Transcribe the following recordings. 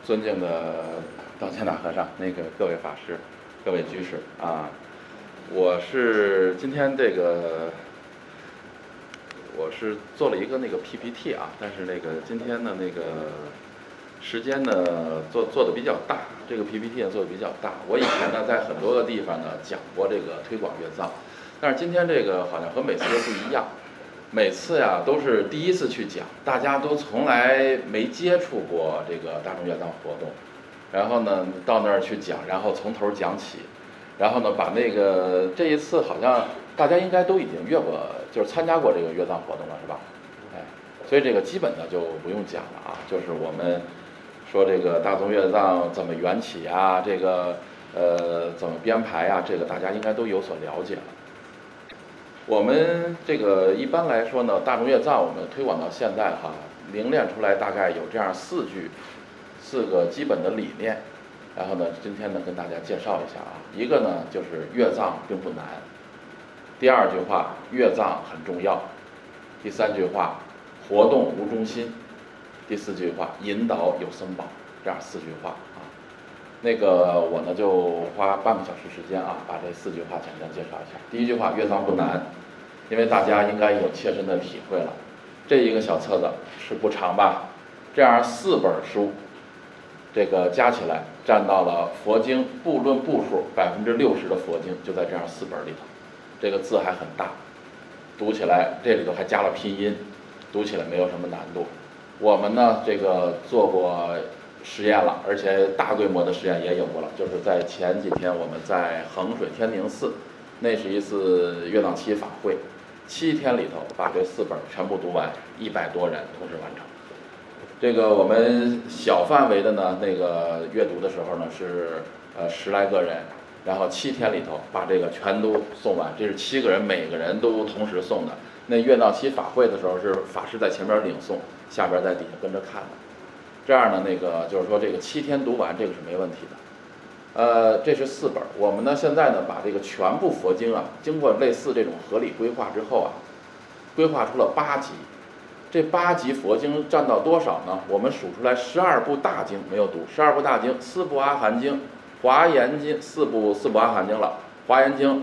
尊敬的道歉大和尚，各位法师、各位居士啊，我是今天我是做了一个PPT 啊，但是今天的时间呢做的比较大，这个 PPT 呢做的比较大。我以前呢在很多个地方呢讲过这个推广乐藏，但是今天这个好像和每次都不一样。每次呀都是第一次去讲，大家都从来没接触过这个大众乐藏活动，然后呢到那儿去讲，然后从头讲起，然后呢把这一次好像大家应该都已经就是参加过这个乐藏活动了，是吧？哎，所以这个基本的就不用讲了啊，就是我们说这个大众乐藏怎么缘起啊，怎么编排啊，这个大家应该都有所了解了。我们一般来说呢，大众乐藏我们推广到现在哈，凝练出来大概有这样四个基本的理念。然后呢，今天呢跟大家介绍一下啊，一个呢就是乐藏并不难，第二句话乐藏很重要，第三句话活动无中心，第四句话引导有僧宝，这样4句话啊。我呢就花半个小时时间啊，把这4句话简单介绍一下。第一句话，乐藏不难，因为大家应该有切身的体会了。这一个小册子是不长吧？这样4本书，加起来占到了佛经部论部数60%的佛经就在这样4本里头。这个字还很大，读起来这里头还加了拼音，读起来没有什么难度。我们呢做过实验了，而且大规模的实验也有过了，就是在前几天我们在衡水天宁寺，那是一次乐藏期法会，7天里头把这4本全部读完，100多人同时完成。我们小范围的呢阅读的时候呢是10来个人，然后7天里头把全都诵完，这是7个人，每个人都同时诵的。那乐藏期法会的时候是法师在前边领诵，下边在底下跟着看的。这样呢就是说7天读完这个是没问题的。这是4本，我们呢现在呢把全部佛经啊，经过类似这种合理规划之后啊，规划出了8集。这8集佛经占到多少呢？我们数出来12部大经没有读，12部大经，4部阿含经，华严经4部阿含经了，华严经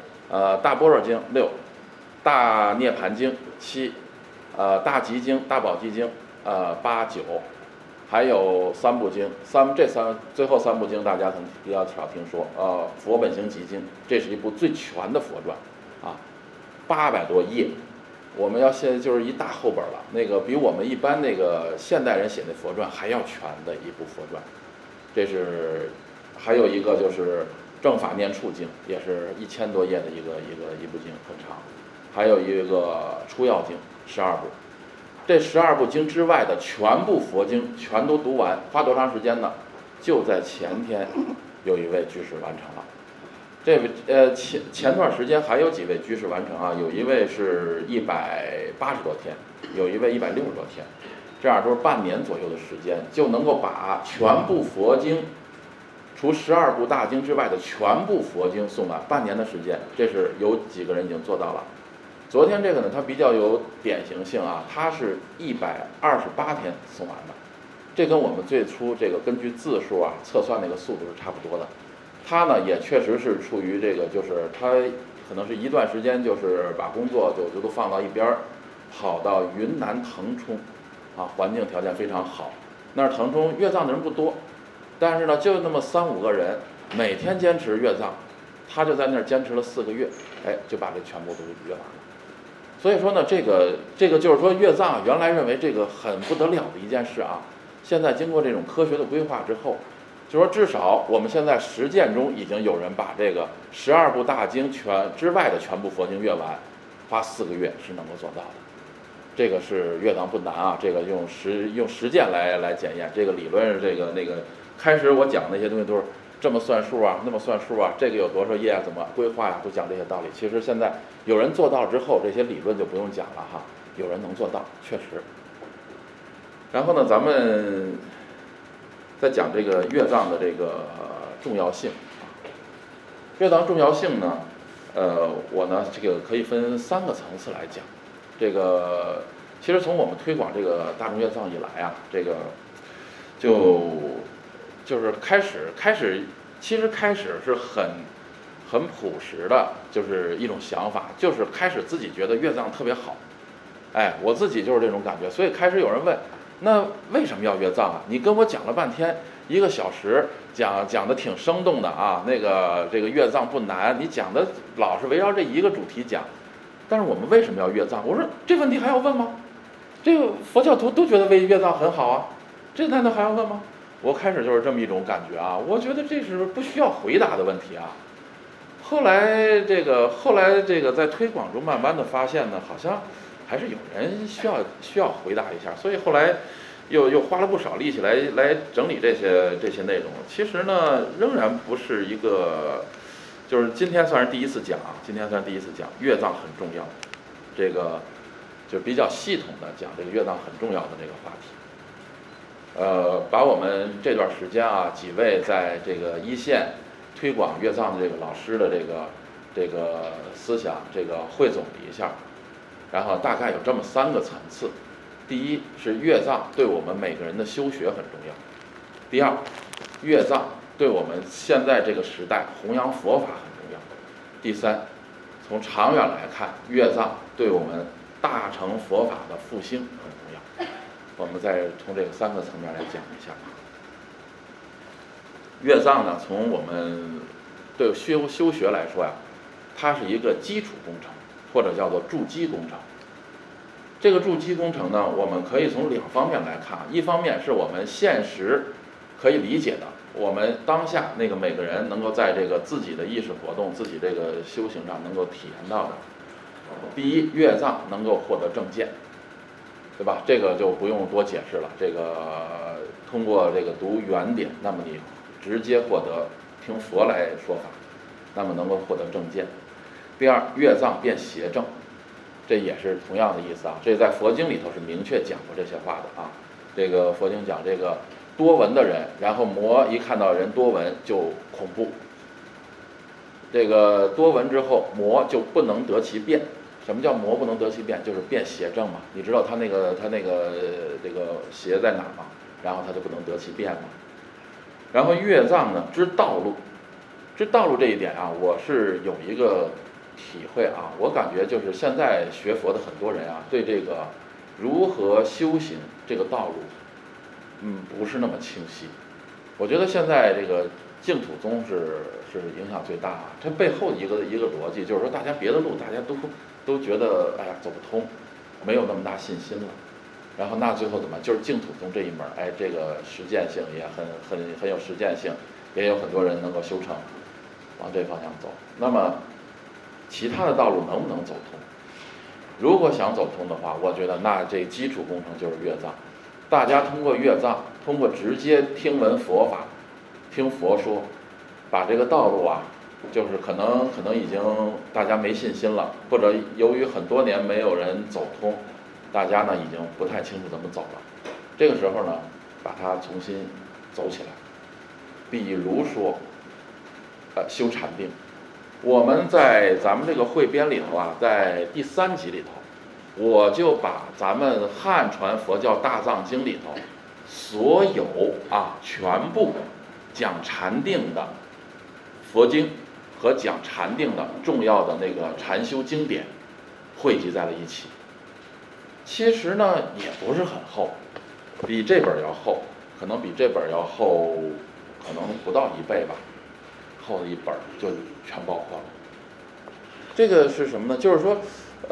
5，大般若经6，大涅盘经7，大集经、大宝积经8、9，还有3部经，最后3部经大家可能比较少听说，佛本行集经，这是一部最全的佛传啊，800多页。我们现在就是一大厚本了，比我们一般现代人写的佛传还要全的一部佛传。还有一个就是正法念处经，也是1000多页的一部经，很长。还有一个出药经12部，这12部经之外的全部佛经全都读完，花多长时间呢？就在前天，有一位居士完成了。前段时间还有几位居士完成啊，有一位是180多天，有一位160多天，这样都是半年左右的时间，就能够把全部佛经，除12部大经之外的全部佛经诵完，半年的时间，这是有几个人已经做到了。昨天呢，它比较有典型性啊，它是128天诵完的，这跟我们最初根据字数啊测算速度是差不多的。他呢也确实是处于就是他可能是一段时间就是把工作就都放到一边，跑到云南腾冲啊，环境条件非常好。那儿腾冲乐藏的人不多，但是呢就那么3、5个人，每天坚持乐藏，他就在那儿坚持了4个月，就把这全部都乐完了。所以说呢，这个就是说乐藏原来认为这个很不得了的一件事啊，现在经过这种科学的规划之后，就说至少我们现在实践中已经有人把12部大经之外的全部佛经阅完，花4个月是能够做到的。这个是乐藏不难啊，这个用实践来检验。这个理论开始我讲那些东西都是这么算数啊，那么算数啊，这个有多少页啊，怎么规划呀，都讲这些道理。其实现在有人做到之后，这些理论就不用讲了哈，有人能做到，确实。然后呢，咱们在讲乐藏的重要性。乐藏重要性呢，我呢可以分3个层次来讲。其实从我们推广大众乐藏以来啊，就就是开始，其实开始是很朴实的，就是一种想法，就是开始自己觉得乐藏特别好，哎，我自己就是这种感觉，所以开始有人问，那为什么要乐藏啊？你跟我讲了半天，1个小时讲的挺生动的啊，这个乐藏不难，你讲的老是围绕这一个主题讲，但是我们为什么要乐藏？我说这问题还要问吗？这个佛教徒都觉得乐藏很好啊，这难道还要问吗？我开始就是这么一种感觉啊，我觉得这是不需要回答的问题啊。后来这个在推广中慢慢的发现呢，好像还是有人需要回答一下，所以后来又花了不少力气来整理这些内容。其实呢，仍然不是一个，就是今天算是第一次讲啊，乐藏很重要，这个就比较系统的讲这个乐藏很重要的这个话题。把我们这段时间啊，几位在这个一线推广乐藏的这个老师的这个思想这个汇总了一下，然后大概有这么3个层次。第一是乐藏对我们每个人的修学很重要；第二，乐藏对我们现在这个时代弘扬佛法很重要；第三，从长远来看，乐藏对我们大乘佛法的复兴很重要。我们再从这个3个层面来讲一下。乐藏呢，从我们对修学来说呀，它是一个基础工程，或者叫做筑基工程。这个筑基工程呢，我们可以从2方面来看，一方面是我们现实可以理解的，我们当下那个每个人能够在这个自己的意识活动、自己这个修行上能够体验到的。第一，乐藏能够获得正见，对吧？这个就不用多解释了。这个通过这个读原典，那么你直接获得听佛来说法，那么能够获得正见。第二，乐藏变邪正，这也是同样的意思啊。这在佛经里头是明确讲过这些话的啊。这个佛经讲这个多闻的人，然后魔一看到人多闻就恐怖。这个多闻之后，魔就不能得其变。什么叫魔不能得其变？就是变邪正嘛。你知道他这个邪在哪吗？然后他就不能得其变嘛。然后乐藏呢，知道路这一点啊，我是有一个体会啊。我感觉就是现在学佛的很多人啊，对这个如何修行这个道路，不是那么清晰。我觉得现在这个净土宗是影响最大啊。它背后一个逻辑就是说，大家别的路大家都觉得哎呀走不通，没有那么大信心了。然后那最后怎么？就是净土宗这一门，哎，这个实践性也很有实践性，也有很多人能够修成，往这方向走。那么其他的道路能不能走通？如果想走通的话，我觉得那这基础工程就是乐藏。大家通过乐藏，通过直接听闻佛法，听佛说，把这个道路啊，就是可能已经大家没信心了，或者由于很多年没有人走通，大家呢已经不太清楚怎么走了。这个时候呢，把它重新走起来。比如说，修禅定，我们在咱们这个汇编里头啊，在第3集里头，我就把咱们汉传佛教大藏经里头所有全部讲禅定的佛经和讲禅定的重要的那个禅修经典汇集在了一起。其实呢也不是很厚，比这本要厚，可能比这本要厚，可能不到1倍吧，厚的一本就全包括了。这个是什么呢？就是说，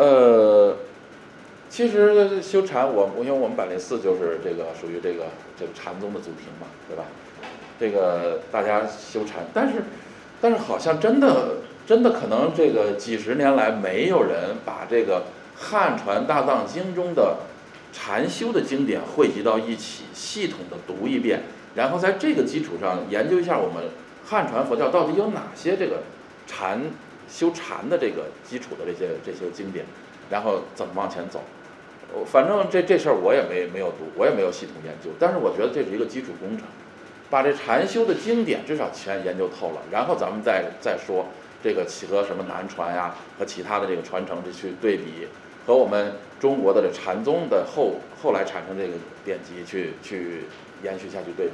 其实修禅，因为我们804就是这个属于这个禅宗的祖庭嘛，对吧？这个大家修禅，但是好像真的可能这个几十年来没有人把这个汉传大藏经中的禅修的经典汇集到一起，系统的读一遍，然后在这个基础上研究一下我们汉传佛教到底有哪些这个修禅的这个基础的这些经典，然后怎么往前走。反正这事儿我也没有读，我也没有系统研究，但是我觉得这是一个基础工程，把这禅修的经典至少全研究透了，然后咱们再说这个和什么南传呀，和其他的这个传承去对比，和我们中国的这禅宗的后来产生这个典籍去延续下去对比，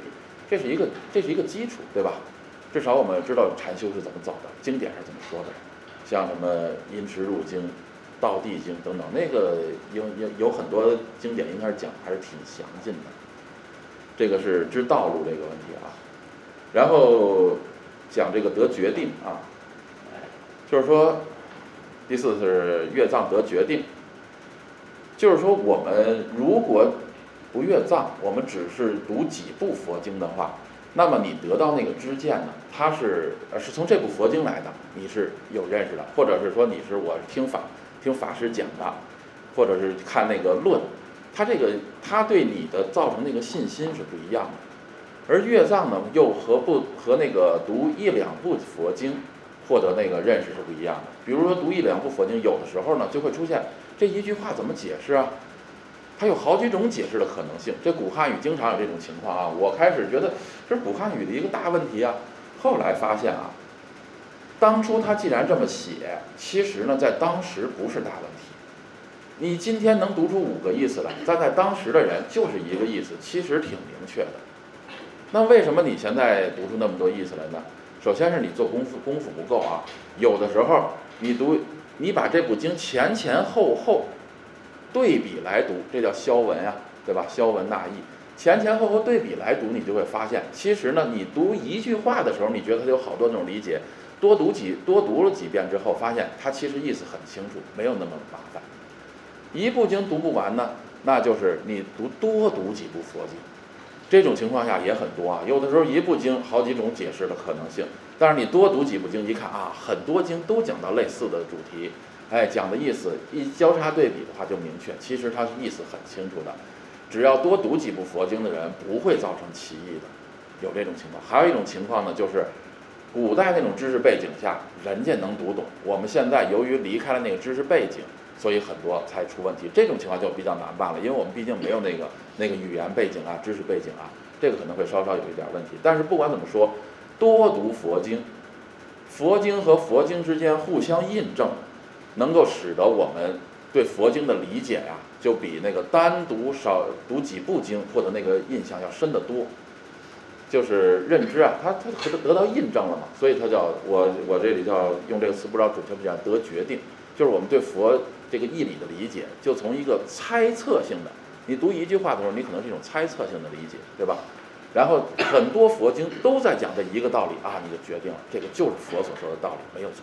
这是一个基础，对吧？至少我们知道禅修是怎么走的，经典是怎么说的，像什么因持入经、道地经等等，那个有很多经典应该是讲还是挺详尽的。这个是知道路这个问题啊，然后讲这个得决定啊，就是说第四是阅藏得决定，就是说我们如果不阅藏，我们只是读几部佛经的话，那么你得到那个知见呢，它是从这部佛经来的，你是有认识的，或者是说我听法师讲的，或者是看那个论，它对你的造成那个信心是不一样的。而阅藏呢，又和那个读一两部佛经获得那个认识是不一样的。比如说读一两部佛经，有的时候呢就会出现这一句话怎么解释啊？它有好几种解释的可能性。这古汉语经常有这种情况啊。我开始觉得这是古汉语的一个大问题啊，后来发现啊，当初他既然这么写，其实呢在当时不是大问题。你今天能读出5个意思来，在当时的人就是一个意思，其实挺明确的。那为什么你现在读出那么多意思来呢？首先是你做功夫不够啊。有的时候你把这部经前后对比来读，这叫消文啊，对吧？消文纳义，前后对比来读，你就会发现，其实呢，你读一句话的时候，你觉得它有好多种理解，多读了几遍之后，发现它其实意思很清楚，没有那么麻烦。一部经读不完呢，那就是你多读几部佛经。这种情况下也很多啊，有的时候一部经好几种解释的可能性，但是你多读几部经，一看啊，很多经都讲到类似的主题，讲的意思一交叉对比的话就明确，其实它是意思很清楚的。只要多读几部佛经的人，不会造成歧义的，有这种情况。还有一种情况呢，就是古代那种知识背景下，人家能读懂，我们现在由于离开了那个知识背景，所以很多才出问题。这种情况就比较难办了，因为我们毕竟没有那个语言背景啊、知识背景啊，这个可能会稍稍有一点问题。但是不管怎么说，多读佛经，佛经和佛经之间互相印证，能够使得我们对佛经的理解呀，就比那个单独少读几部经或者那个印象要深得多。就是认知啊，它得到印证了嘛，所以它叫我这里叫用这个词，不知道准确不准确，得决定，就是我们对佛这个义理的理解，就从一个猜测性的，你读一句话的时候，你可能是一种猜测性的理解，对吧？然后很多佛经都在讲这一个道理啊，你就决定了，这个就是佛所说的道理，没有错。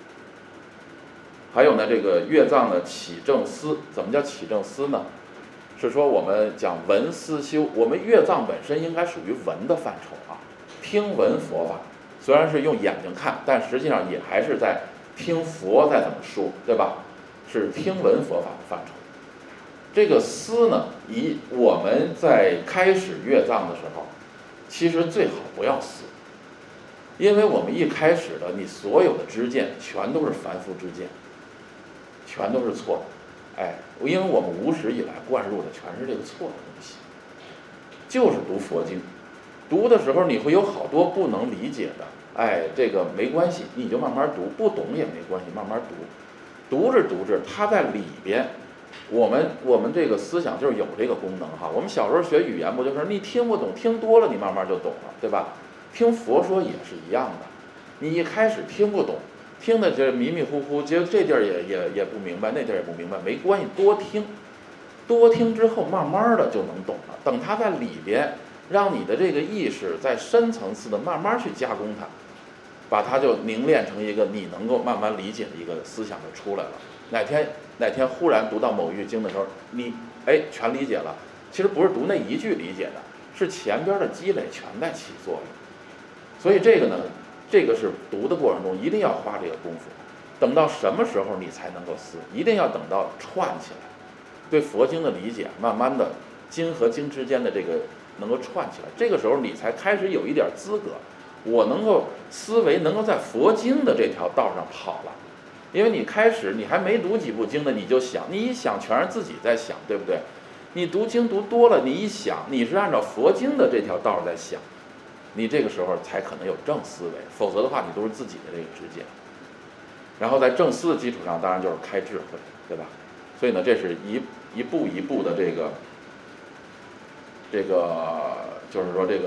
还有呢，这个阅藏的起正思，怎么叫起正思呢？是说我们讲闻思修，我们阅藏本身应该属于闻的范畴啊，听闻佛法，虽然是用眼睛看，但实际上也还是在听佛在怎么说，对吧？是听闻佛法的范畴。这个思呢，我们在开始阅藏的时候，其实最好不要思，因为我们一开始的你所有的知见全都是凡夫之见，全都是错的。因为我们无始以来灌入的全是这个错的东西，就是读佛经，读的时候你会有好多不能理解的，这个没关系，你就慢慢读，不懂也没关系，慢慢读，读着，它在里边，我们这个思想就是有这个功能哈。我们小时候学语言不就是你听不懂，听多了你慢慢就懂了，对吧？听佛说也是一样的，你一开始听不懂。听的这迷迷糊糊，觉得这地儿也不明白，那地儿也不明白，没关系，多听之后，慢慢的就能懂了。等它在里边，让你的这个意识在深层次的慢慢去加工它，把它就凝练成一个你能够慢慢理解的一个思想就出来了。哪天忽然读到某一句经的时候，你全理解了。其实不是读那一句理解的，是前边的积累全在起作用。所以这个呢。这个是读的过程中一定要花这个功夫，等到什么时候你才能够思？一定要等到串起来，对佛经的理解，慢慢的经和经之间的这个能够串起来，这个时候你才开始有一点资格，我能够思维能够在佛经的这条道上跑了。因为你开始你还没读几部经呢，你就想，你一想全是自己在想，对不对？你读经读多了，你一想你是按照佛经的这条道在想。你这个时候才可能有正思维，否则的话你都是自己的这个知见。然后在正思的基础上，当然就是开智慧，对吧？所以呢，这是一步一步的这个就是说这个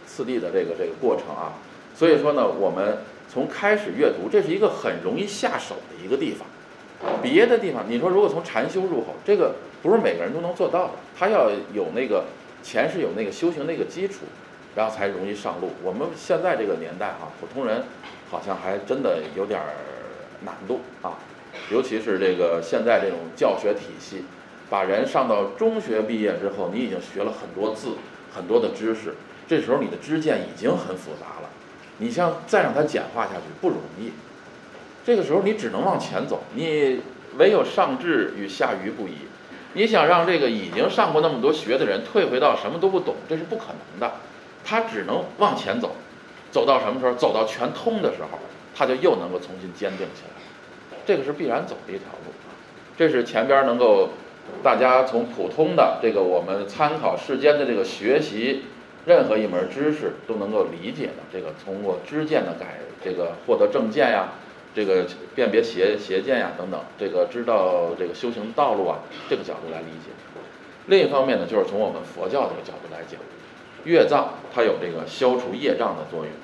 的这个过程啊。所以说呢，我们从开始阅读，这是一个很容易下手的一个地方。别的地方，你说如果从禅修入口，这个不是每个人都能做到的，他要有那个前世有那个修行那个基础，然后才容易上路。我们现在这个年代啊，普通人好像还真的有点难度啊，尤其是这个现在这种教学体系，把人上到中学毕业之后，你已经学了很多字、很多的知识，这时候你的知见已经很复杂了，你像再让它简化下去不容易。这个时候你只能往前走，你唯有上智与下愚不移。你想让这个已经上过那么多学的人退回到什么都不懂，这是不可能的。他只能往前走，走到什么时候？走到全通的时候，他就又能够重新坚定起来。这个是必然走的一条路。这是前边能够大家从普通的这个我们参考世间的这个学习任何一门知识都能够理解的，这个通过知见的这个获得正见呀，这个辨别邪见呀等等，这个知道这个修行道路啊，这个角度来理解。另一方面呢，就是从我们佛教这个角度来讲，阅藏它有这个消除业障的作用，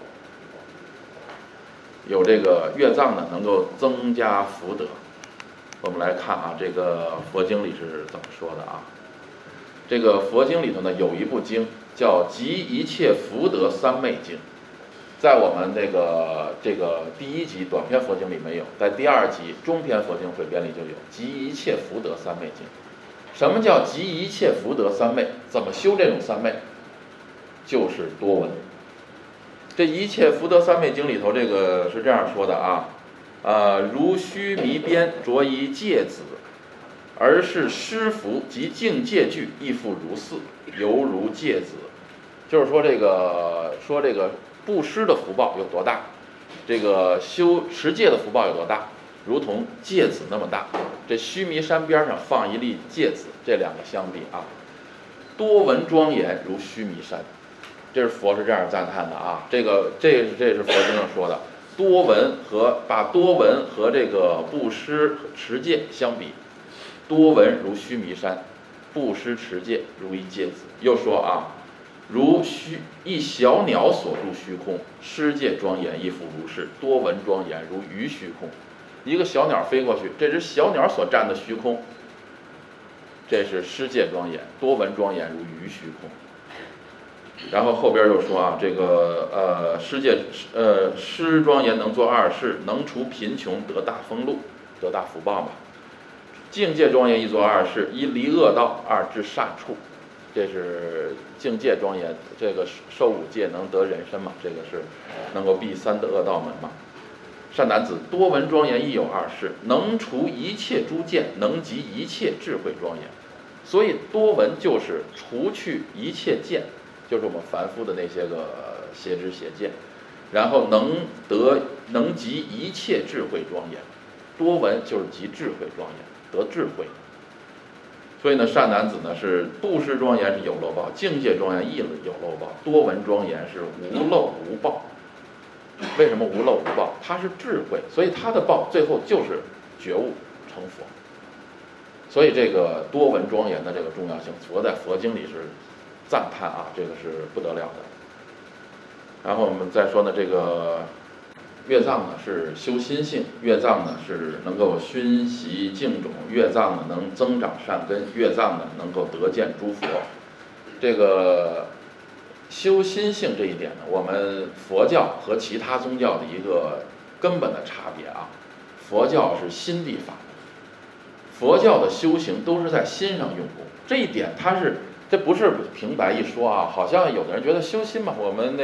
有这个阅藏呢能够增加福德。我们来看啊，这个佛经里是怎么说的啊？这个佛经里头呢有一部经叫《集一切福德三昧经》，在我们这个第一集短篇佛经里没有，在第二集中篇佛经汇编里就有《集一切福德三昧经》。什么叫集一切福德三昧？怎么修这种三昧？就是多闻。这一切福德三昧经里头，这个是这样说的啊，如须弥边着一芥子，而是施福及境界具，亦复如是，犹如芥子。就是说这个布施的福报有多大，这个修持戒的福报有多大，如同芥子那么大。这须弥山边上放一粒芥子，这两个相比啊，多闻庄严如须弥山。这是佛是这样赞叹的啊，这是佛经上说的，把多闻和这个布施持戒相比，多闻如须弥山，布施持戒如一芥子。又说啊，如一小鸟所住虚空，施戒庄严亦复如是，多闻庄严如鱼虚空。一个小鸟飞过去，这只小鸟所占的虚空，这是施戒庄严，多闻庄严如鱼虚空。然后后边又说啊，这个施庄严能做二事，能除贫穷，得大丰禄，得大福报嘛。境界庄严一做二事，一离恶道，二至善处。这是境界庄严，这个受五戒能得人身嘛，这个是能够避三的恶道门嘛。善男子，多闻庄严亦有二事，能除一切诸见，能集一切智慧庄严。所以多闻就是除去一切见，就是我们凡夫的那些个邪知邪见，然后能集一切智慧庄严。多闻就是集智慧庄严，得智慧。所以呢，善男子呢是布施庄严是有漏报，境界庄严亦有漏报，多闻庄严是无漏无报。为什么无漏无报？它是智慧，所以它的报最后就是觉悟成佛。所以这个多闻庄严的这个重要性，佛在佛经里是赞叹啊，这个是不得了的。然后我们再说呢，这个阅藏呢是修心性，阅藏呢是能够熏习净种，阅藏呢能增长善根，阅藏呢能够得见诸佛。这个修心性这一点呢，我们佛教和其他宗教的一个根本的差别啊，佛教是心地法门，佛教的修行都是在心上用功，这一点这不是平白一说啊，好像有的人觉得修心嘛，我们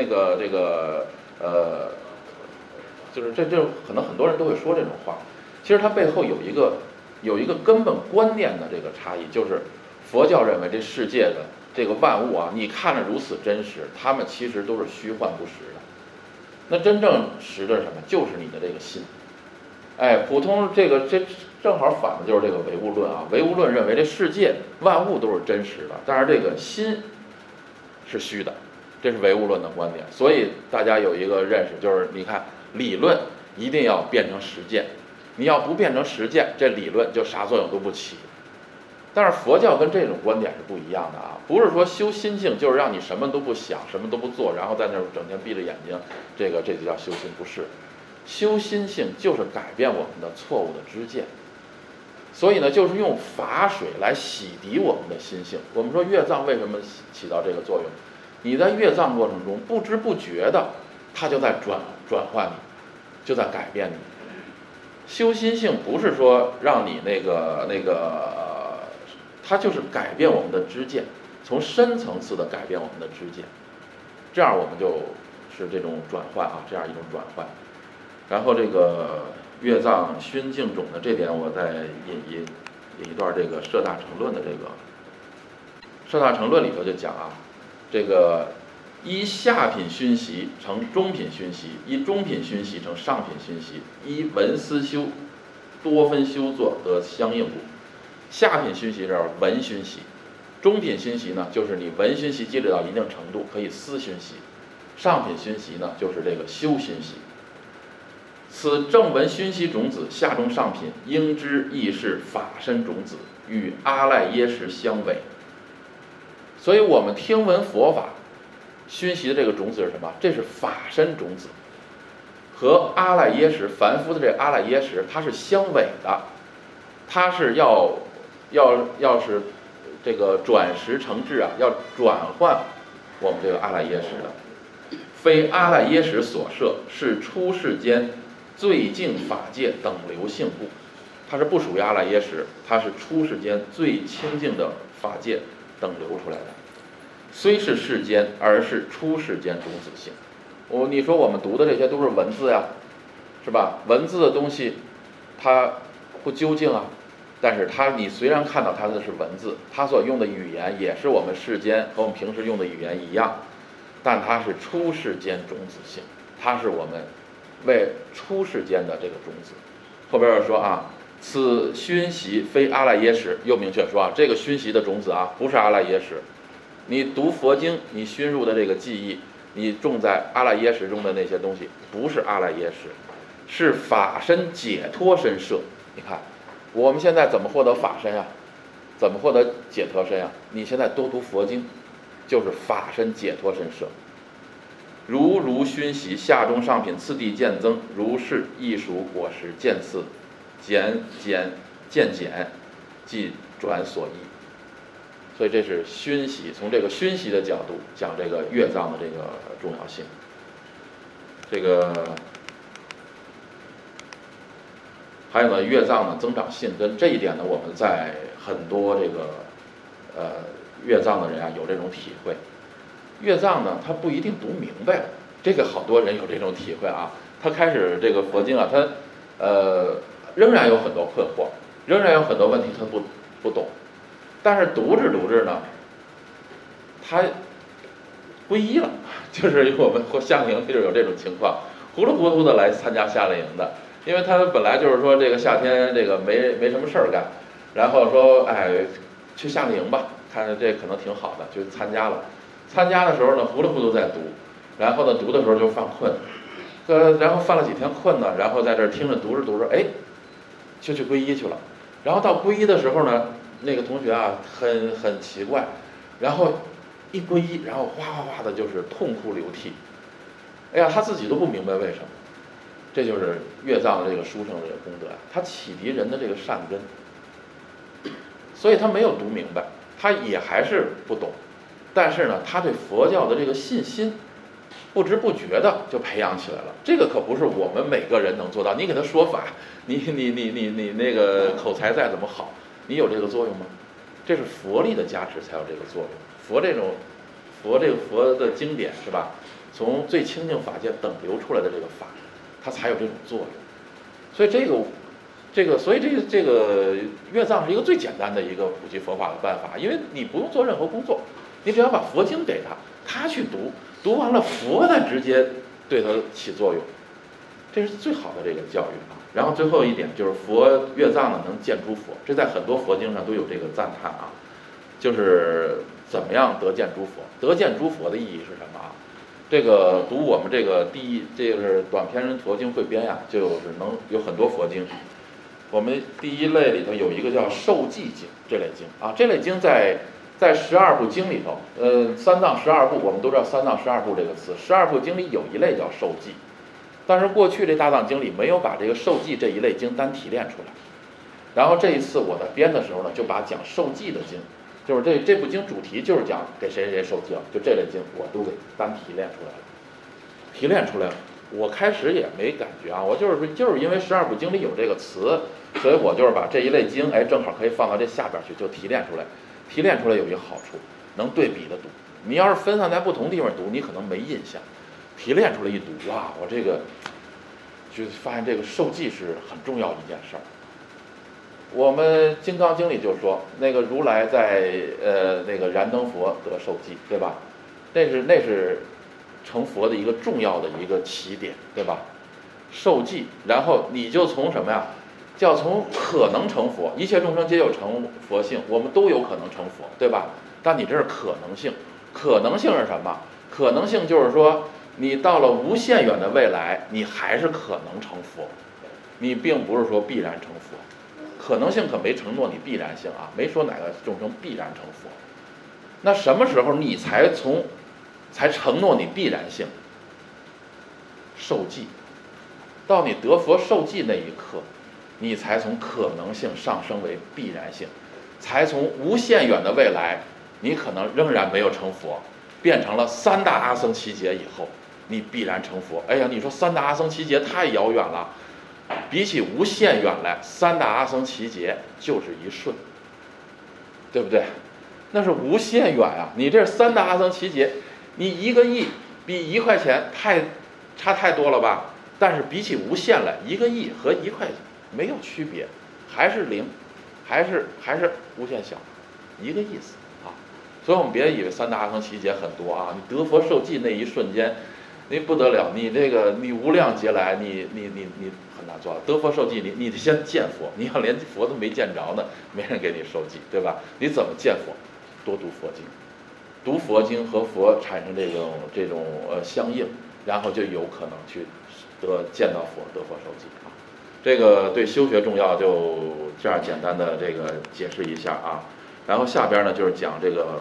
就是这可能很多人都会说这种话，其实它背后有一个根本观念的这个差异，就是佛教认为这世界的这个万物啊，你看着如此真实，它们其实都是虚幻不实的。那真正实的是什么？就是你的这个心。普通这正好反的就是这个唯物论啊。唯物论认为这世界万物都是真实的，但是这个心是虚的，这是唯物论的观点。所以大家有一个认识，就是你看理论一定要变成实践，你要不变成实践，这理论就啥作用都不起。 但是佛教跟这种观点是不一样的啊，不是说修心性就是让你什么都不想，什么都不做，然后在那儿整天闭着眼睛，这就叫修心，不是。修心性就是改变我们的错误的知见，所以呢，就是用法水来洗涤我们的心性。我们说阅藏为什么起到这个作用？你在阅藏过程中不知不觉的，它就在转换你，就在改变你。修心性不是说让你它就是改变我们的知见，从深层次的改变我们的知见，这样我们就是这种转换啊，这样一种转换。然后这个阅藏熏净种的这点，我再引一段这个摄大乘论的这个摄大乘论里头就讲啊，这个依下品熏习成中品熏习，依中品熏习成上品熏习，依闻思修多分修作得相应故。下品熏习这是闻熏习，中品熏习呢就是你闻熏习积累到一定程度可以思熏习，上品熏习呢就是这个修熏习。此正闻熏习种子下中上品，应知亦是法身种子，与阿赖耶识相违。所以我们听闻佛法熏习的这个种子是什么？这是法身种子，和阿赖耶识凡夫的这个阿赖耶识它是相违的，它是要是这个转识成智啊，要转换我们这个阿赖耶识的，非阿赖耶识所摄，是出世间最净法界等流性故。它是不属于阿赖耶识，它是出世间最清净的法界等流出来的，虽是世间，而是出世间种子性。你说我们读的这些都是文字呀，是吧？文字的东西它不究竟啊，但是你虽然看到它的是文字，它所用的语言也是我们世间和我们平时用的语言一样，但它是出世间种子性，它是我们为出世间的这个种子。后边又说啊，此熏习非阿赖耶识，又明确说啊，这个熏习的种子啊不是阿赖耶识。你读佛经，你熏入的这个记忆，你种在阿赖耶识中的那些东西，不是阿赖耶识，是法身解脱身摄。你看我们现在怎么获得法身啊？怎么获得解脱身啊？你现在多读佛经，就是法身解脱身摄。如熏习下中上品次第渐增，如是亦属果实渐次渐减，即转所依。所以这是熏习，从这个熏习的角度讲这个阅藏的这个重要性。这个还有呢，阅藏呢增长信根，这一点呢，我们在很多这个阅藏的人啊有这种体会。阅藏呢，他不一定读明白了，这个好多人有这种体会啊。他开始这个佛经啊，他仍然有很多困惑，仍然有很多问题他不懂。但是读着呢，他皈依了，就是我们夏令营就是有这种情况，糊里糊涂的来参加夏令营的，因为他本来就是说这个夏天这个没什么事儿干，然后说去夏令营吧，看着这可能挺好的，就参加了。参加的时候呢，糊里糊涂在读，然后呢读的时候就犯困，然后犯了几天困呢，然后在这儿听着读着，就去皈依去了。然后到皈依的时候呢，那个同学啊很奇怪，然后一皈依，然后哗哗哗的就是痛哭流涕，哎呀，他自己都不明白为什么。这就是阅藏的这个书生的这个功德呀，他启迪人的这个善根，所以他没有读明白，他也还是不懂，但是呢，他对佛教的这个信心不知不觉的就培养起来了。这个可不是我们每个人能做到。你给他说法，你那个口才再怎么好，你有这个作用吗？这是佛力的加持才有这个作用。佛的经典是吧？从最清净法界等流出来的这个法，它才有这种作用。所以这个阅藏是一个最简单的一个普及佛法的办法，因为你不用做任何工作，你只要把佛经给他去读，读完了佛再直接对他起作用，这是最好的这个教育啊。然后最后一点就是佛阅藏呢能见诸佛，这在很多佛经上都有这个赞叹啊，就是怎么样得见诸佛。得见诸佛的意义是什么啊？这个读我们这个这个是短篇佛经汇编呀，就是能有很多佛经， 我们第一类里头有一个叫受记经这类经啊，这类经在12部经里头，三藏12部我们都知道三藏12部这个词，12部经里有一类叫受记，但是过去这大藏经里没有把这个受记这一类经单提炼出来。然后这一次我在编的时候呢，就把讲受记的经，就是这部经主题就是讲给谁谁受记了，就这类经我都给单提炼出来了。提炼出来了，我开始也没感觉啊，我就是因为12部经里有这个词，所以我就是把这一类经，正好可以放到这下边去，就提炼出来。提炼出来有一个好处，能对比的读。你要是分散在不同地方读，你可能没印象。提炼出来一读，哇，我这个就发现这个受记是很重要的一件事儿。我们《金刚经》里就说，那个如来在那个燃灯佛得受记，对吧？那是成佛的一个重要的一个起点，对吧？受记，然后你就从什么呀？叫从可能成佛，一切众生皆有成佛性，我们都有可能成佛，对吧？但你这是可能性，可能性是什么？可能性就是说，你到了无限远的未来，你还是可能成佛，你并不是说必然成佛。可能性可没承诺你必然性啊，没说哪个众生必然成佛。那什么时候你才承诺你必然性？受记，到你得佛受记那一刻，你才从可能性上升为必然性，才从无限远的未来，你可能仍然没有成佛，变成了三大阿僧祇劫以后，你必然成佛。哎呀，你说三大阿僧祇劫太遥远了，比起无限远来，三大阿僧祇劫就是一瞬，对不对？那是无限远啊！你这三大阿僧祇劫，你1个亿比1块钱差太多了吧？但是比起无限来，1个亿和1块钱没有区别，还是零，还是无限小，一个意思啊。所以我们别以为三大阿僧祇劫很多啊，你得佛受记那一瞬间，你不得了，你无量劫来，你很难做到得佛受记，你得先见佛，你要连佛都没见着呢，没人给你受记，对吧？你怎么见佛？多读佛经，读佛经和佛产生这种相应，然后就有可能去见到佛，得佛受记啊。这个对修学重要，就这样简单的这个解释一下啊。然后下边呢就是讲这个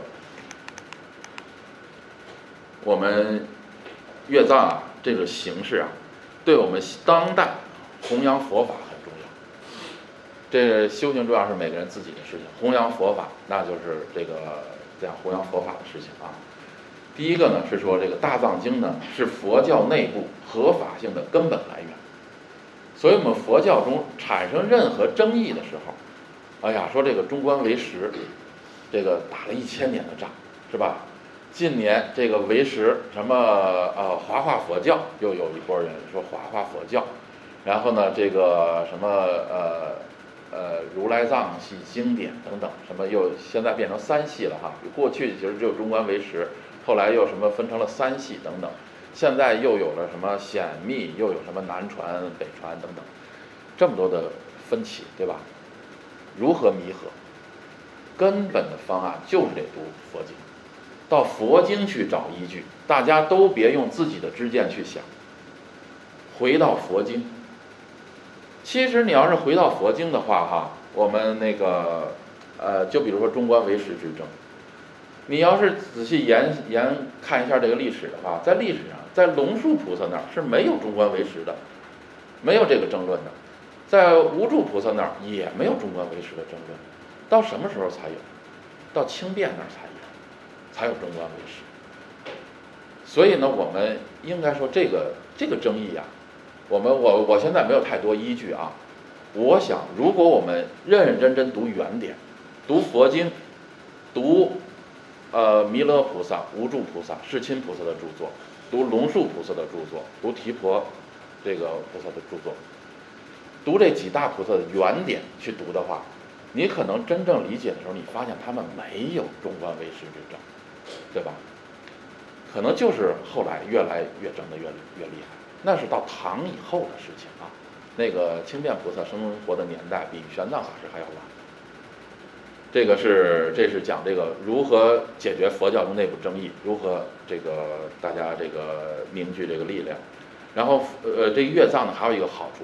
我们乐藏啊这个形式啊，对我们当代弘扬佛法很重要。这修行主要是每个人自己的事情，弘扬佛法那就是这样弘扬佛法的事情啊。第一个呢是说这个大藏经呢是佛教内部合法性的根本来源，所以我们佛教中产生任何争议的时候，哎呀，说这个中观唯识，这个打了1000年的仗，是吧？近年这个唯识什么华化佛教，又有一波人说华化佛教，然后呢这个什么如来藏系经典等等，什么又现在变成3系了哈。过去其实只有中观唯识，后来又什么分成了3系等等，现在又有了什么显密，又有什么南传北传等等，这么多的分歧，对吧？如何弥合？根本的方案就是得读佛经，到佛经去找依据，大家都别用自己的知见去想，回到佛经。其实你要是回到佛经的话哈，我们那个就比如说中观唯识之争，你要是仔细看一下这个历史的话，在历史上，在龙树菩萨那儿是没有中观唯识的，没有这个争论的，在无著菩萨那儿也没有中观唯识的争论，到什么时候才有？到清辩那儿才有中观唯识。所以呢，我们应该说这个争议啊，我现在没有太多依据啊。我想，如果我们认认真真读原典，读佛经，读弥勒菩萨、无著菩萨、世亲菩萨的著作，读龙树菩萨的著作，读提婆这个菩萨的著作，读这几大菩萨的原典去读的话，你可能真正理解的时候，你发现他们没有中观唯识之争，对吧？可能就是后来越来越争得越厉害，那是到唐以后的事情啊。那个清辩菩萨生活的年代比玄奘法师还要晚。这是讲这个如何解决佛教中内部争议，如何这个大家这个凝聚这个力量。然后这乐藏呢还有一个好处，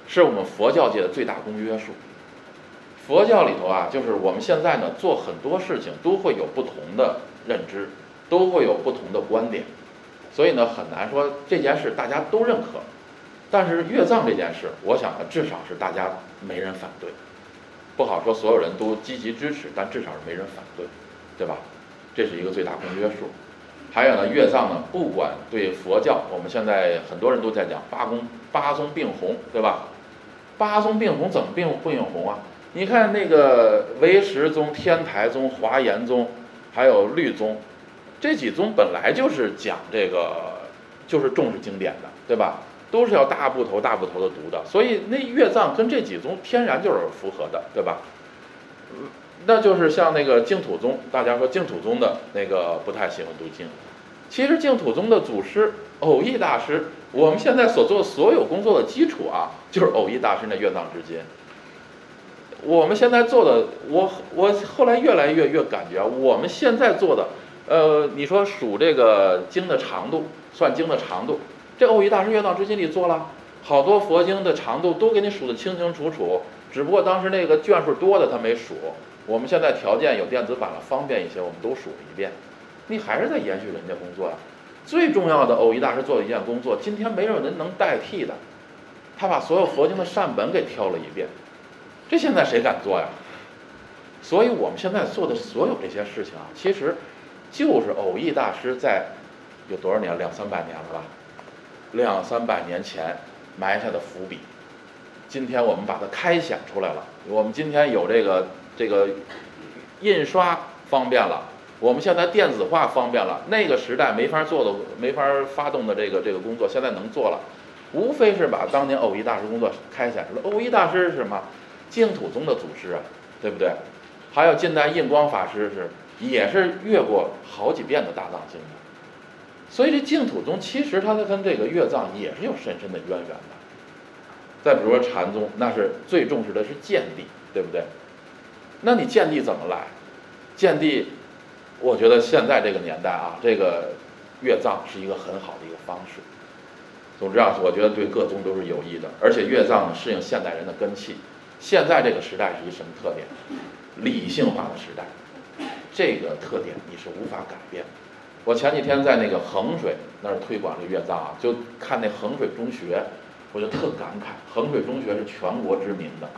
是我们佛教界的最大公约数。佛教里头啊，就是我们现在呢做很多事情都会有不同的认知，都会有不同的观点，所以呢很难说这件事大家都认可。但是阅藏这件事，我想呢至少是大家没人反对，不好说所有人都积极支持，但至少是没人反对，对吧？这是一个最大公约数。还有呢，阅藏呢，不管对佛教，我们现在很多人都在讲八宗并弘，对吧？八宗并弘怎么并弘啊？你看那个唯识宗、天台宗、华严宗，还有律宗，这几宗本来就是讲这个，就是重视经典的，对吧？都是要大部头的读的，所以那阅藏跟这几宗天然就是符合的，对吧？那就是像那个净土宗，大家说净土宗的那个不太喜欢读经，其实净土宗的祖师偶益大师，我们现在所做的所有工作的基础啊，就是偶益大师那阅藏之经。我们现在做的，我后来越来越感觉，我们现在做的，你说数这个经的长度，算经的长度，这偶益大师阅藏之经里做了好多佛经的长度都给你数得清清楚楚，只不过当时那个卷数多的他没数。我们现在条件有电子版了，方便一些，我们都数了一遍。你还是在延续人家工作呀。最重要的偶益大师做的一件工作，今天没有人能代替的，他把所有佛经的善本给挑了一遍，这现在谁敢做呀？所以我们现在做的所有这些事情啊，其实就是偶益大师在有多少年，200-300年了吧，200-300年前埋下的伏笔。今天我们把它开显出来了，我们今天有这个印刷方便了，我们现在电子化方便了，那个时代没法做的、没法发动的这个工作，现在能做了，无非是把当年偶益大师工作开显出来。偶益大师是什么？净土宗的祖师啊，对不对？还有近代印光法师也是阅过好几遍的大藏经的，所以这净土宗其实它跟这个阅藏也是有深深的渊源的。再比如说禅宗，那是最重视的是见地，对不对？那你见地怎么来？见地，我觉得现在这个年代啊，这个阅藏是一个很好的一个方式。总之啊，我觉得对各宗都是有益的，而且阅藏呢适应现代人的根气。现在这个时代是一什么特点？理性化的时代，这个特点你是无法改变。我前几天在那个衡水那儿推广这阅藏啊，就看那衡水中学，我就特感慨，衡水中学是全国知名的。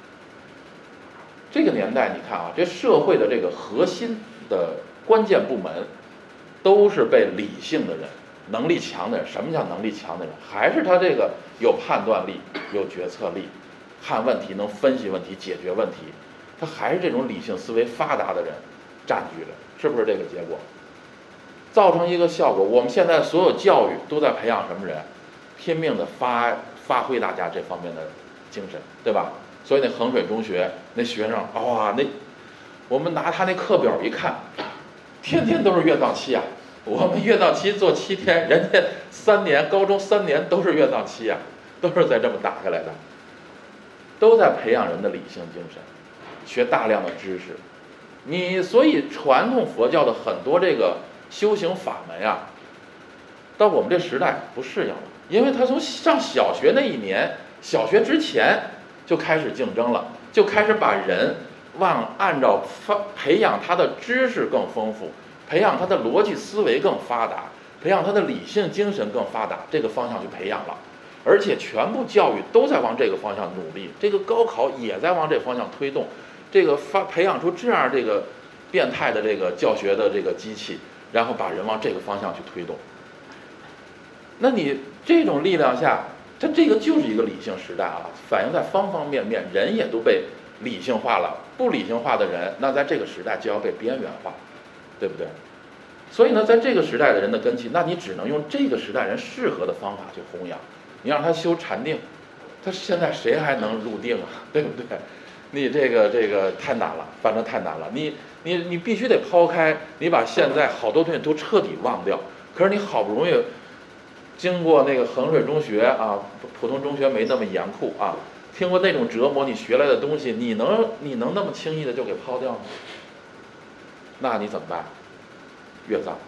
这个年代你看啊，这社会的这个核心的关键部门都是被理性的人、能力强的人。什么叫能力强的人？还是他这个有判断力、有决策力，看问题能分析问题、解决问题，他还是这种理性思维发达的人占据着，是不是这个结果？造成一个效果，我们现在所有教育都在培养什么人？拼命的发挥大家这方面的精神，对吧？所以那衡水中学那学生，哇，那我们拿他那课表一看，天天都是阅藏期啊。我们阅藏期做7天，人家3年，高中3年都是阅藏期啊，都是在这么打下来的，都在培养人的理性精神，学大量的知识。所以传统佛教的很多这个修行法门呀，到我们这时代不适应了，因为他从上小学那一年，小学之前就开始竞争了，就开始把人按照培养他的知识更丰富，培养他的逻辑思维更发达，培养他的理性精神更发达，这个方向去培养了。而且全部教育都在往这个方向努力，这个高考也在往这个方向推动，这个培养出这样这个变态的这个教学的这个机器，然后把人往这个方向去推动。那你这种力量下，这个就是一个理性时代啊，反映在方方面面，人也都被理性化了。不理性化的人，那在这个时代就要被边缘化，对不对？所以呢，在这个时代的人的根基，那你只能用这个时代人适合的方法去弘扬。你让他修禅定，他现在谁还能入定啊？对不对？你这个太难了，反正太难了。你必须得抛开，你把现在好多东西都彻底忘掉。可是你好不容易经过那个衡水中学啊，普通中学没那么严酷啊，听过那种折磨，你学来的东西，你能那么轻易的就给抛掉吗？那你怎么办？阅藏，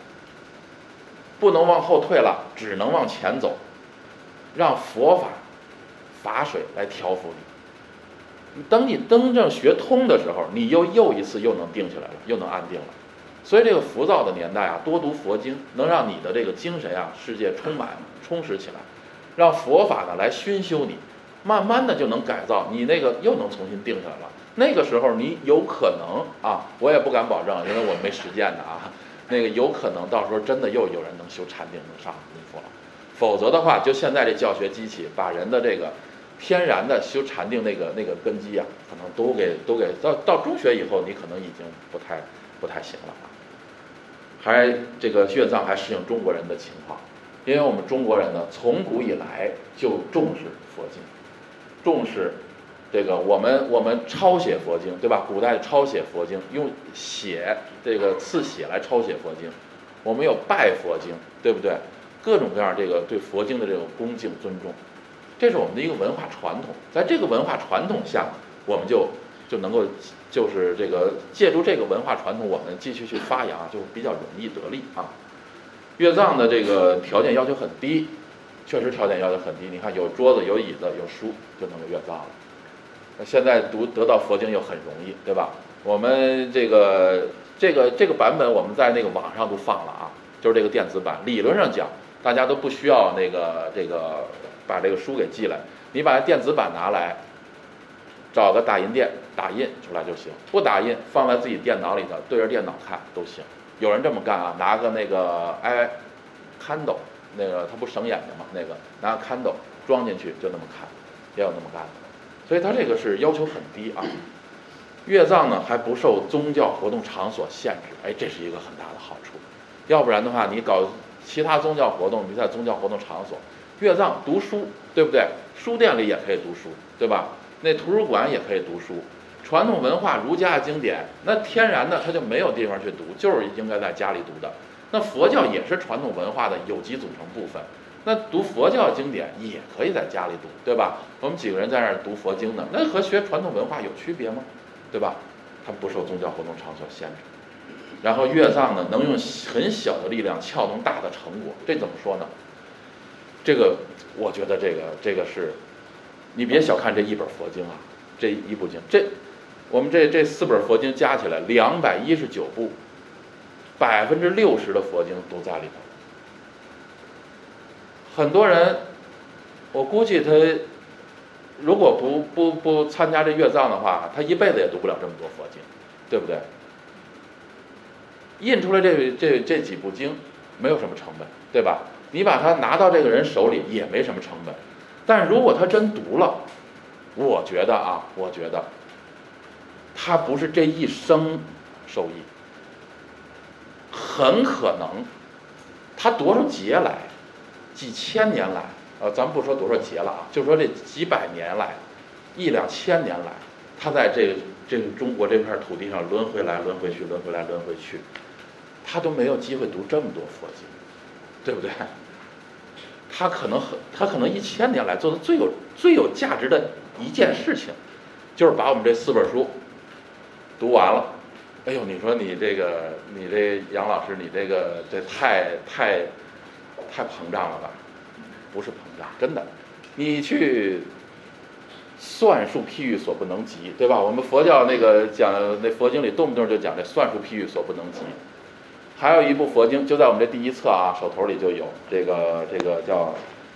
不能往后退了，只能往前走，让佛法法水来调伏你。等你真正学通的时候，你又一次又能定下来了，又能安定了。所以这个浮躁的年代啊，多读佛经，能让你的这个精神啊世界充实起来，让佛法呢来熏修你，慢慢的就能改造你，那个又能重新定下来了。那个时候你有可能啊，我也不敢保证，因为我没实践的啊，那个有可能到时候真的又有人能修禅定，能上功夫了。否则的话，就现在这教学机器，把人的这个天然的修禅定那个根基啊，可能都给到中学以后，你可能已经不太行了啊。还这个乐藏还适应中国人的情况，因为我们中国人呢，从古以来就重视佛经，重视这个我们抄写佛经，对吧？古代抄写佛经，用这个刺血来抄写佛经，我们有拜佛经，对不对？各种各样这个对佛经的这种恭敬尊重，这是我们的一个文化传统。在这个文化传统下，我们就能够就是这个借助这个文化传统，我们继续去发扬，就比较容易得力啊。乐藏的这个条件要求很低，确实条件要求很低。你看有桌子、有椅子、有书，就能有乐藏了。现在得到佛经又很容易，对吧？我们这个版本我们在那个网上都放了啊，就是这个电子版。理论上讲，大家都不需要把这个书给寄来，你把电子版拿来，找个打印店打印出来就行，不打印放在自己电脑里头，对着电脑看都行。有人这么干啊，拿个那个Kindle， 那个它不省眼睛吗？那个拿个 Kindle 装进去就那么看，也有那么干的。所以它这个是要求很低啊。乐藏呢还不受宗教活动场所限制，哎，这是一个很大的好处。要不然的话，你搞其他宗教活动，你在宗教活动场所，乐藏读书，对不对？书店里也可以读书，对吧？那图书馆也可以读书。传统文化儒家经典，那天然的它就没有地方去读，就是应该在家里读的。那佛教也是传统文化的有机组成部分，那读佛教经典也可以在家里读，对吧？我们几个人在那儿读佛经呢，那和学传统文化有区别吗？对吧？它不受宗教活动场所限制。然后乐藏呢，能用很小的力量撬动大的成果，这怎么说呢？这个我觉得这个是，你别小看这一本佛经啊，这一部经，我们这4本佛经加起来219部，60%的佛经都在里头。很多人，我估计他如果不参加这乐藏的话，他一辈子也读不了这么多佛经，对不对？印出来这几部经没有什么成本，对吧？你把它拿到这个人手里也没什么成本，但如果他真读了，我觉得他不是这一生受益，很可能他多少劫来，几千年来，咱们不说多少劫了啊，就说这几百年来，1、2千年来，他在这个中国这片土地上轮回来轮回去，轮回来轮回去，他都没有机会读这么多佛经，对不对？他可能1000年来做的最有价值的一件事情，就是把我们这4本书读完了。哎呦，你说你这杨老师，你这太膨胀了吧？不是膨胀，真的。你去算术譬喻所不能及，对吧？我们佛教那个讲那佛经里动不动就讲这算术譬喻所不能及。还有一部佛经就在我们这第一册啊，手头里就有这个叫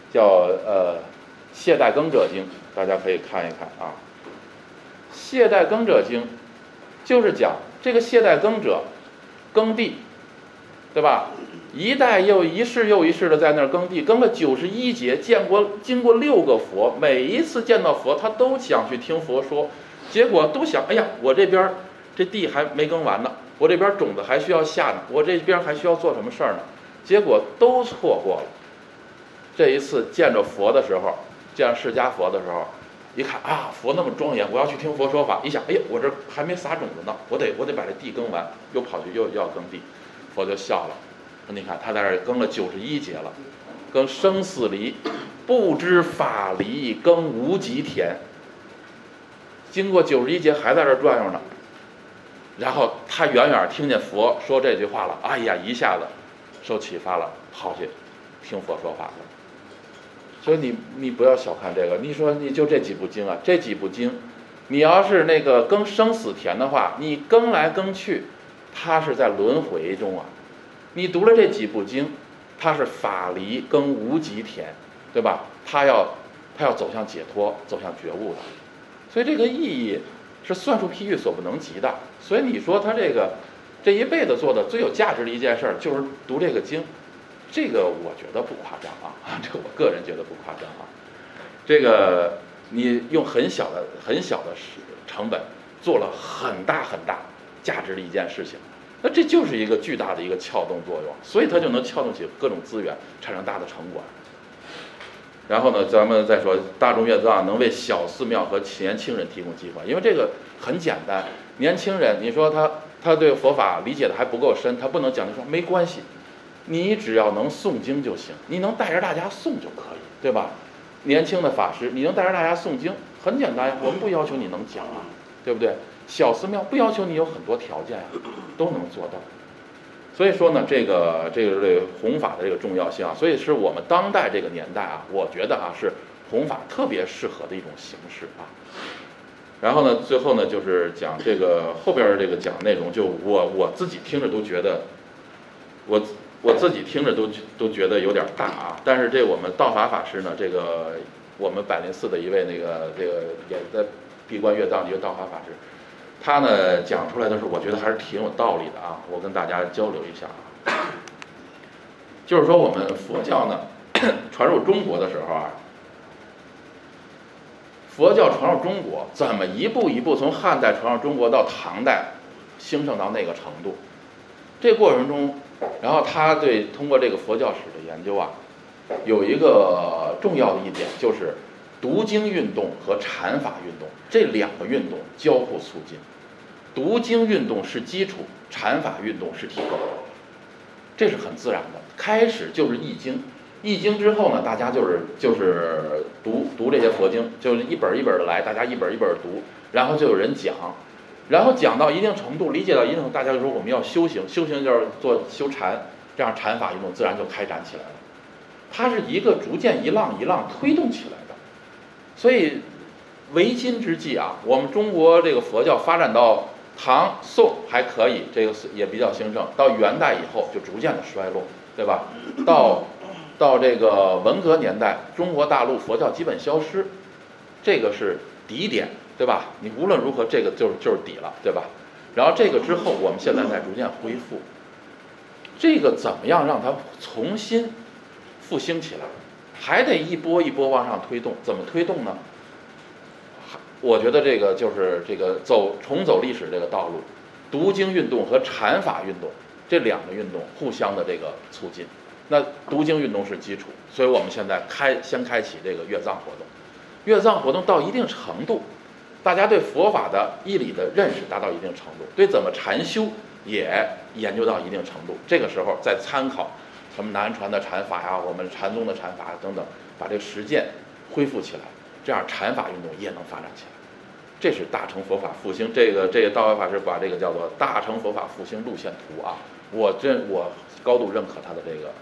懈怠耕者经，大家可以看一看啊。懈怠耕者经就是讲这个懈怠耕者耕地，对吧？一代又一世又一世的在那儿耕地，耕了91劫，经过6个佛，每一次见到佛，他都想去听佛说，结果都想，哎呀，我这边这地还没耕完呢，我这边种子还需要下呢，我这边还需要做什么事儿呢？结果都错过了。这一次见着佛的时候，见释迦佛的时候，一看啊，佛那么庄严，我要去听佛说法。一想，哎呀，我这还没撒种子呢，我得把这地耕完，又跑去又要耕地。佛就笑了，说你看他在这儿耕了91劫了，耕生死离，不知法离，耕无极田。经过91劫还在这儿转悠呢。然后他远远听见佛说这句话了，哎呀，一下子受启发了，跑去听佛说法了。 所以你不要小看这个。你说你就这几部经啊，这几部经，你要是那个耕生死田的话，你耕来耕去，它是在轮回中啊。你读了这几部经，它是法离耕无极田，对吧？它要走向解脱，走向觉悟的。所以这个意义是算术譬喻所不能及的。所以你说他这一辈子做的最有价值的一件事儿，就是读这个经。这个我觉得不夸张啊，这我个人觉得不夸张啊。这个你用很小的成本做了很大价值的一件事情，那这就是一个巨大的一个撬动作用，所以它就能撬动起各种资源，产生大的成果。然后呢，咱们再说大众阅藏能为小寺庙和年轻人提供机会，因为这个很简单，年轻人你说他对佛法理解的还不够深，他不能讲，就说没关系。你只要能诵经就行，你能带着大家诵就可以，对吧？年轻的法师，你能带着大家诵经，很简单呀，我们不要求你能讲啊，对不对？小寺庙不要求你有很多条件呀，都能做到。所以说呢，这个弘法的这个重要性啊，所以是我们当代这个年代啊，我觉得啊是弘法特别适合的一种形式啊。然后呢，最后呢就是讲这个后边的这个讲内容，就我自己听着都觉得我自己听着都觉得有点大啊，但是这我们道法法师呢，这个我们百灵寺的一位这个也在闭关阅藏的一个道法法师，他呢讲出来的时候，我觉得还是挺有道理的啊，我跟大家交流一下啊。就是说我们佛教呢传入中国的时候啊，佛教传入中国怎么一步一步从汉代传入中国到唐代兴盛到那个程度，这过程中。然后他通过这个佛教史的研究啊，有一个重要的一点，就是读经运动和禅法运动这两个运动交互促进。读经运动是基础，禅法运动是提高，这是很自然的。开始就是易经，易经之后呢，大家就是读这些佛经，就是一本一本的来，大家一本一本读，然后就有人讲。然后讲到一定程度，理解到一定程度，大家就说我们要修行，修行就是做修禅，这样禅法运动自然就开展起来了。它是一个逐渐一浪一浪推动起来的。所以为今之计啊，我们中国这个佛教发展到唐宋还可以，这个也比较兴盛，到元代以后就逐渐的衰落，对吧？到这个文革年代，中国大陆佛教基本消失，这个是底点。对吧？你无论如何，这个就是底了，对吧？然后这个之后，我们现在在逐渐恢复。这个怎么样让它重新复兴起来？还得一波一波往上推动。怎么推动呢？我觉得这个就是这个重走历史这个道路，读经运动和禅法运动这两个运动互相的这个促进。那读经运动是基础，所以我们现在先开启这个阅藏活动。阅藏活动到一定程度。大家对佛法的义理的认识达到一定程度，对怎么禅修也研究到一定程度，这个时候再参考什么南传的禅法呀，我们禅宗的禅法等等，把这个实践恢复起来，这样禅法运动也能发展起来。这是大乘佛法复兴，这个道法法师把这个叫做大乘佛法复兴路线图啊，我高度认可他的这个。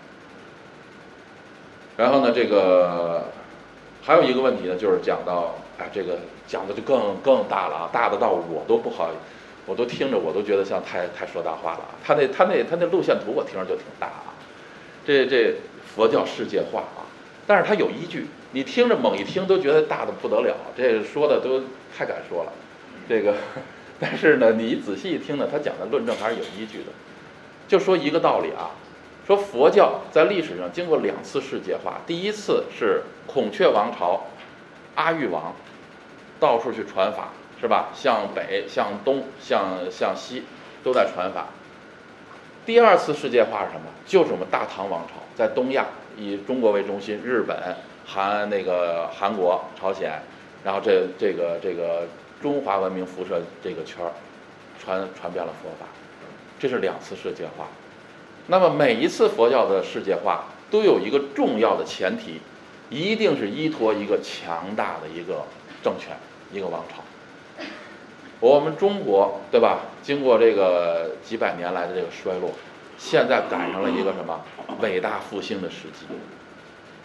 然后呢，这个还有一个问题呢，就是讲到这个讲的就更大了啊，大的到我都不好，我都听着我都觉得像太说大话了啊。他那路线图我听着就挺大啊，这佛教世界化啊，但是它有依据，你听着猛一听都觉得大的不得了，这说的都太敢说了，这个，但是呢，你仔细一听呢，他讲的论证还是有依据的。就说一个道理啊，说佛教在历史上经过2次世界化，第一次是孔雀王朝。阿育王到处去传法，是吧？向北、向东、向西都在传法。第2次世界化是什么？就是我们大唐王朝在东亚以中国为中心，日本、韩国、朝鲜，然后这个中华文明辐射这个圈儿，传遍了佛法，这是2次世界化。那么每一次佛教的世界化都有一个重要的前提。一定是依托一个强大的一个政权，一个王朝。我们中国，对吧？经过这个几百年来的这个衰落，现在赶上了一个什么伟大复兴的时机。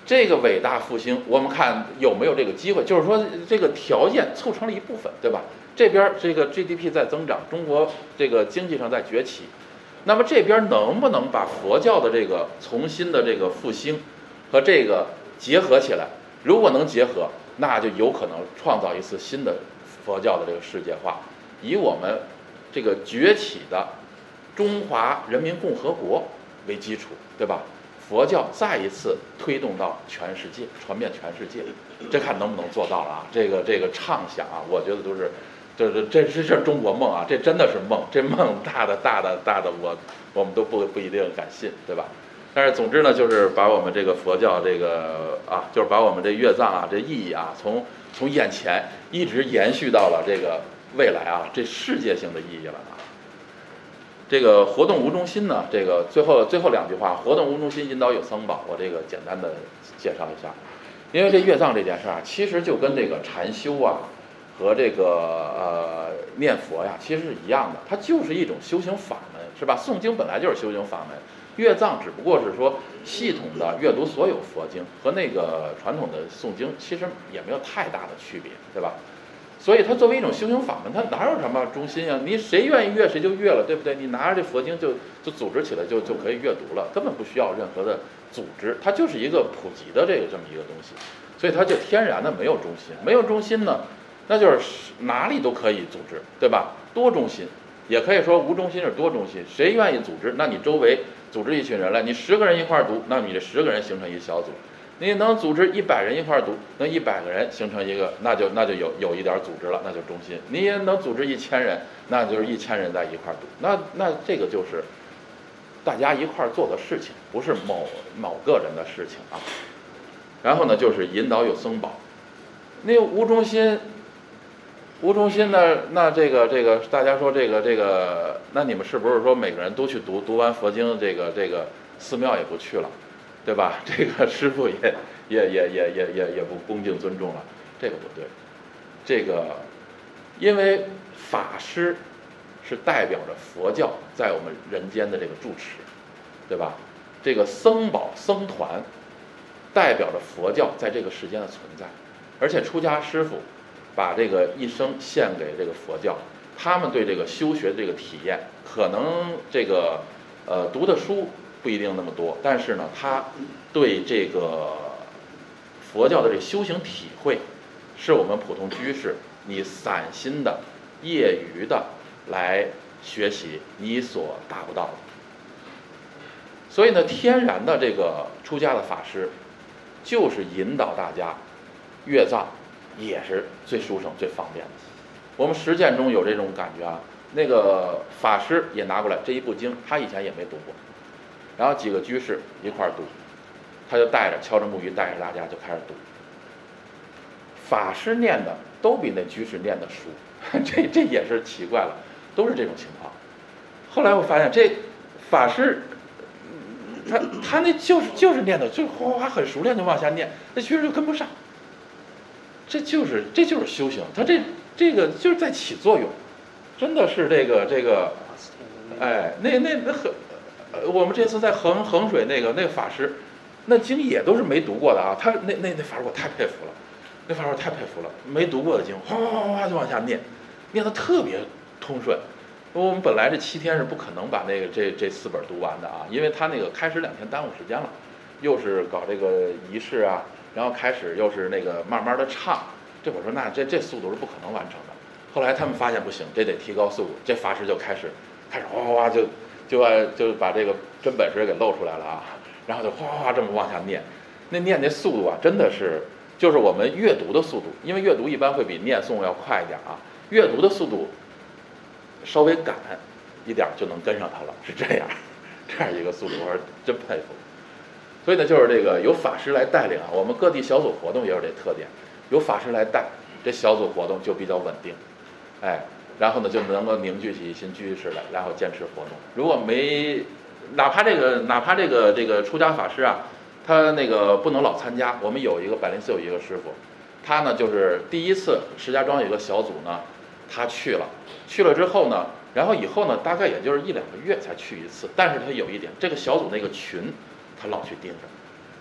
这个伟大复兴，我们看有没有这个机会，就是说这个条件凑成了一部分，对吧？这边这个 GDP 在增长，中国这个经济上在崛起，那么这边能不能把佛教的这个重新的这个复兴和这个结合起来？如果能结合，那就有可能创造一次新的佛教的这个世界化，以我们这个崛起的中华人民共和国为基础，对吧？佛教再一次推动到全世界，传遍全世界，这看能不能做到了啊？这个畅想啊，我觉得都是，这是中国梦啊，这真的是梦，这梦大的，我们都不一定敢信，对吧？但是总之呢，就是把我们这个佛教这个啊，就是把我们这乐藏啊，这意义啊，从眼前一直延续到了这个未来啊，这世界性的意义了啊。这个活动无中心呢，这个最后2句话，活动无中心，引导有僧宝，我这个简单的介绍一下。因为这乐藏这件事啊，其实就跟这个禅修啊和这个念佛呀，其实是一样的，它就是一种修行法门，是吧？诵经本来就是修行法门，乐藏只不过是说系统的阅读所有佛经，和那个传统的诵经其实也没有太大的区别，对吧？所以它作为一种修行法门，它哪有什么中心啊？你谁愿意阅谁就阅了，对不对？你拿着这佛经就组织起来就可以阅读了，根本不需要任何的组织，它就是一个普及的这么一个东西，所以它就天然的没有中心。没有中心呢，那就是哪里都可以组织，对吧？多中心，也可以说无中心是多中心。谁愿意组织，那你周围组织一群人来，你10个人一块读，那你这10个人形成一小组。你能组织100人一块读，那100个人形成一个，那就有一点组织了，那就中心。你也能组织1000人，那就是1000人在一块读，那这个就是大家一块做的事情，不是某个人的事情啊。然后呢，就是引导有僧宝。那无中心呢？那这个大家说这个，那你们是不是说每个人都去读完佛经，这个寺庙也不去了？对吧？这个师父也不恭敬尊重了，这个不对。这个，因为法师是代表着佛教在我们人间的这个住持，对吧？这个僧宝僧团代表着佛教在这个世间的存在，而且出家师父把这个一生献给这个佛教，他们对这个修学这个体验，可能这个读的书不一定那么多，但是呢，他对这个佛教的这个修行体会，是我们普通居士你散心的、业余的来学习，你所达不到的。所以呢，天然的这个出家的法师，就是引导大家阅藏，也是最殊胜、最方便的。我们实践中有这种感觉啊，那个法师也拿过来这一部经，他以前也没读过。然后几个居士一块儿读，他就敲着木鱼带着大家就开始读。法师念的都比那居士念的熟，这也是奇怪了，都是这种情况。后来我发现这法师，他那就是念的就哗很熟练就往下念，那居士就跟不上。这就是修行，他这个就是在起作用，真的是这个，哎，那我们这次在衡水那个法师，那经也都是没读过的啊。他那法师我太佩服了，那法师我太佩服了，没读过的经哗哗哗就往下念，念得特别通顺。我们本来这7天是不可能把那个这4本读完的啊，因为他那个开始2天耽误时间了，又是搞这个仪式啊，然后开始又是那个慢慢的唱，这我说那这速度是不可能完成的。后来他们发现不行，这得提高速度，这法师就开始哗哗哗就把这个真本事给露出来了啊，然后就哗哗哗这么往下念，那速度啊，真的是就是我们阅读的速度，因为阅读一般会比念诵要快一点啊，阅读的速度稍微赶一点就能跟上它了，是这样一个速度，我说真佩服。所以呢，就是这个由法师来带领啊，我们各地小组活动也有这特点，由法师来带，这小组活动就比较稳定，哎。然后呢，就能够凝聚起一群居士来，然后坚持活动。如果没，哪怕这个出家法师啊，他那个不能老参加。我们有一个百灵寺有一个师傅，他呢就是第一次石家庄有个小组呢，他去了之后呢，然后以后呢，大概也就是1-2个月才去一次。但是他有一点，这个小组那个群，他老去盯着，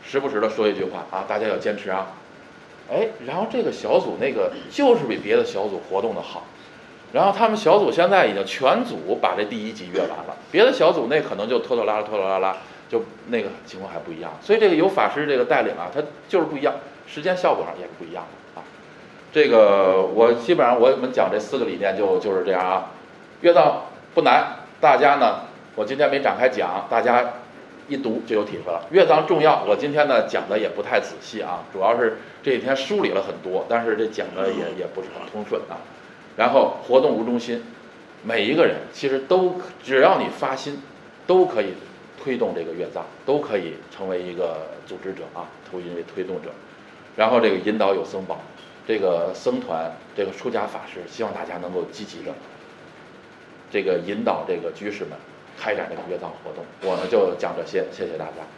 时不时的说一句话啊，大家要坚持啊。哎，然后这个小组那个就是比别的小组活动的好，然后他们小组现在已经全组把这第1级阅完了，别的小组那可能就拖拖拉拉，就那个情况还不一样。所以这个有法师这个带领啊，它就是不一样，时间效果上也是不一样的啊。这个我基本上我们讲这4个理念就是这样啊。阅藏不难，大家呢，我今天没展开讲，大家一读就有体会了。阅藏重要，我今天呢讲的也不太仔细啊，主要是这几天梳理了很多，但是这讲的也不是很通顺啊。然后活动无中心，每一个人其实都只要你发心，都可以推动这个阅藏，都可以成为一个组织者啊，成为推动者。然后这个引导有僧宝，这个僧团，这个出家法师，希望大家能够积极的这个引导这个居士们开展这个阅藏活动。我呢就讲这些，谢谢大家。